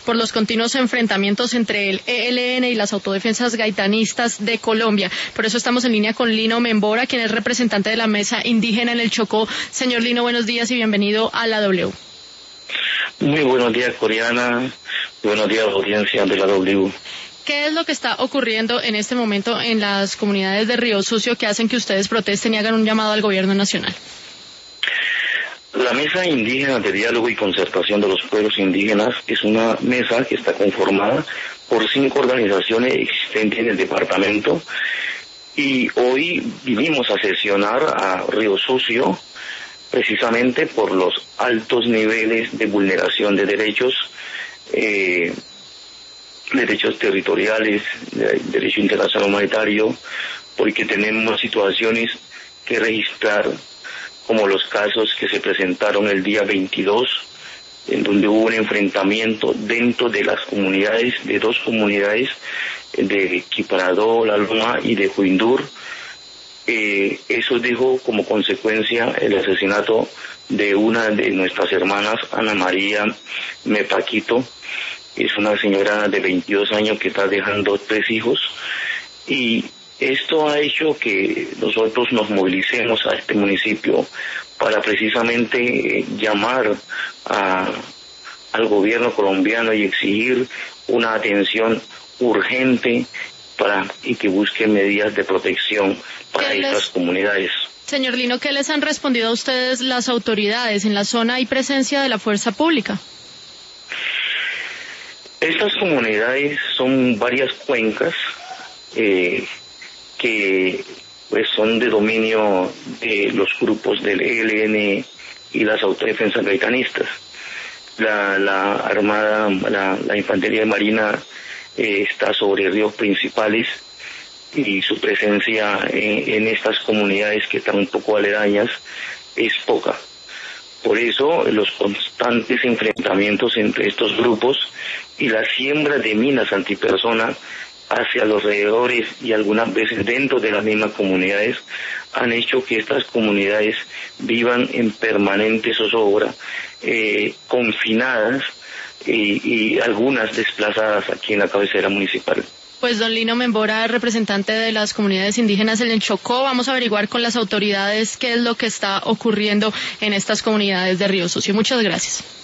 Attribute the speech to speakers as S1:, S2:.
S1: por los continuos enfrentamientos entre el ELN y las autodefensas gaitanistas de Colombia. Por eso estamos en línea con Lino Membora, quien es representante de la Mesa Indígena en el Chocó. Señor Lino, buenos días y bienvenido a la W.
S2: Muy buenos días, Coreana. Buenos días, audiencia de la W.
S1: ¿Qué es lo que está ocurriendo en este momento en las comunidades de Río Sucio que hacen que ustedes protesten y hagan un llamado al gobierno nacional?
S2: La Mesa Indígena de Diálogo y Concertación de los Pueblos Indígenas es una mesa que está conformada por 5 organizaciones existentes en el departamento y hoy vinimos a sesionar a Río Sucio precisamente por los altos niveles de vulneración de derechos territoriales, derecho internacional humanitario, porque tenemos situaciones que registrar, como los casos que se presentaron el día 22, en donde hubo un enfrentamiento dentro de las comunidades, de 2 comunidades, de Quiparadó, La Loma y de Juindur. Eso dejó como consecuencia el asesinato de una de nuestras hermanas, Ana María Mepaquito. Es una señora de 22 años que está dejando 3 hijos, y esto ha hecho que nosotros nos movilicemos a este municipio para precisamente llamar al gobierno colombiano y exigir una atención urgente y que busque medidas de protección para estas comunidades.
S1: Señor Lino, ¿qué les han respondido a ustedes las autoridades? ¿En la zona hay presencia de la fuerza pública?
S2: Estas comunidades son varias cuencas que pues son de dominio de los grupos del ELN y las autodefensas gaitanistas. La Armada, la Infantería de Marina está sobre ríos principales y su presencia en estas comunidades que están un poco aledañas es poca. Por eso los constantes enfrentamientos entre estos grupos y la siembra de minas antipersona hacia los alrededores y algunas veces dentro de las mismas comunidades han hecho que estas comunidades vivan en permanente zozobra, confinadas y algunas desplazadas aquí en la cabecera municipal.
S1: Pues don Lino Membora, representante de las comunidades indígenas en el Chocó, vamos a averiguar con las autoridades qué es lo que está ocurriendo en estas comunidades de Río Sucio. Muchas gracias.